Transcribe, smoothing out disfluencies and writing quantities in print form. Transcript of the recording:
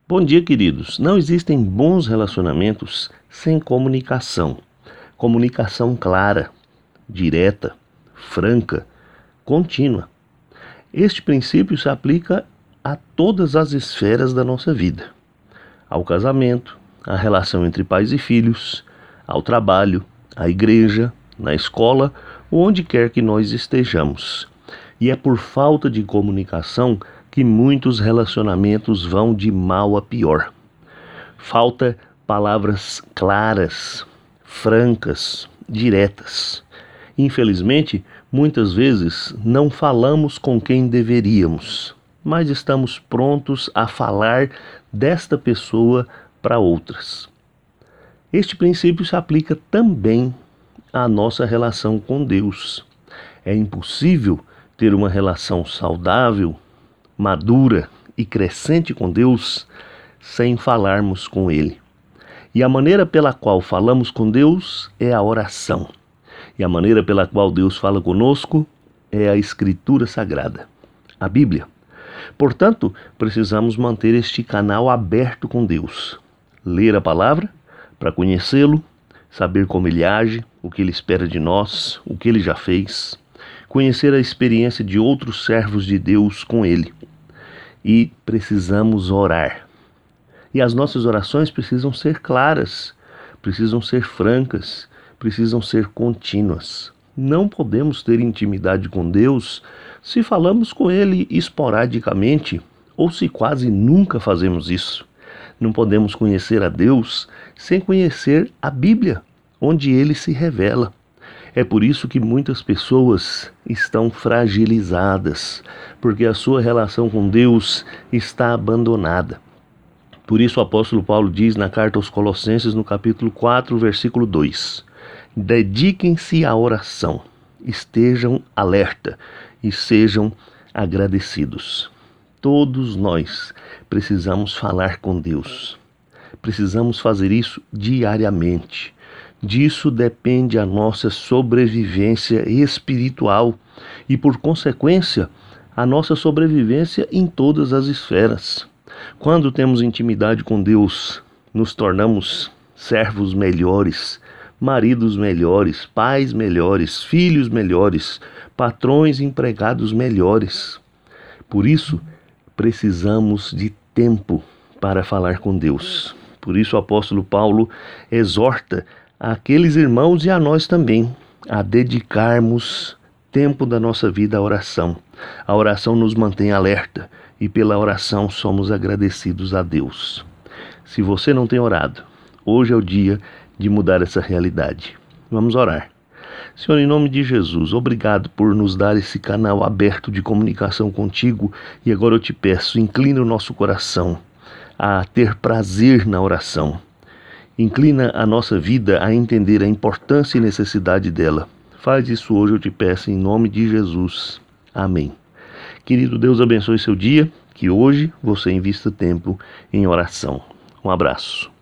Bom dia, queridos. Não existem bons relacionamentos sem comunicação. Comunicação clara, direta, franca, contínua. Este princípio se aplica a todas as esferas da nossa vida: ao casamento, à relação entre pais e filhos, ao trabalho, à igreja, na escola, onde quer que nós estejamos. E é por falta de comunicação que muitos relacionamentos vão de mal a pior. Falta palavras claras, francas, diretas. Infelizmente, muitas vezes não falamos com quem deveríamos, mas estamos prontos a falar desta pessoa para outras. Este princípio se aplica também à nossa relação com Deus. É impossível ter uma relação saudável, madura e crescente com Deus sem falarmos com Ele. E a maneira pela qual falamos com Deus é a oração. E a maneira pela qual Deus fala conosco é a Escritura Sagrada, a Bíblia. Portanto, precisamos manter este canal aberto com Deus. Ler a palavra para conhecê-lo, saber como Ele age, o que Ele espera de nós, o que Ele já fez. Conhecer a experiência de outros servos de Deus com Ele. E precisamos orar. E as nossas orações precisam ser claras, precisam ser francas, precisam ser contínuas. Não podemos ter intimidade com Deus se falamos com Ele esporadicamente ou se quase nunca fazemos isso. Não podemos conhecer a Deus sem conhecer a Bíblia, onde Ele se revela. É por isso que muitas pessoas estão fragilizadas, porque a sua relação com Deus está abandonada. Por isso o apóstolo Paulo diz na carta aos Colossenses, no capítulo 4, versículo 2: dediquem-se à oração, estejam alerta e sejam agradecidos. Todos nós precisamos falar com Deus. Precisamos fazer isso diariamente. Disso depende a nossa sobrevivência espiritual e, por consequência, a nossa sobrevivência em todas as esferas. Quando temos intimidade com Deus, nos tornamos servos melhores, maridos melhores, pais melhores, filhos melhores, patrões e empregados melhores. Por isso, precisamos de tempo para falar com Deus. Por isso o apóstolo Paulo exorta àqueles irmãos e a nós também a dedicarmos tempo da nossa vida à oração. A oração nos mantém alerta e pela oração somos agradecidos a Deus. Se você não tem orado, hoje é o dia de mudar essa realidade. Vamos orar. Senhor, em nome de Jesus, obrigado por nos dar esse canal aberto de comunicação contigo, e agora eu te peço, inclina o nosso coração a ter prazer na oração. Inclina a nossa vida a entender a importância e necessidade dela. Faz isso hoje, eu te peço, em nome de Jesus. Amém. Querido, Deus abençoe seu dia, que hoje você invista tempo em oração. Um abraço.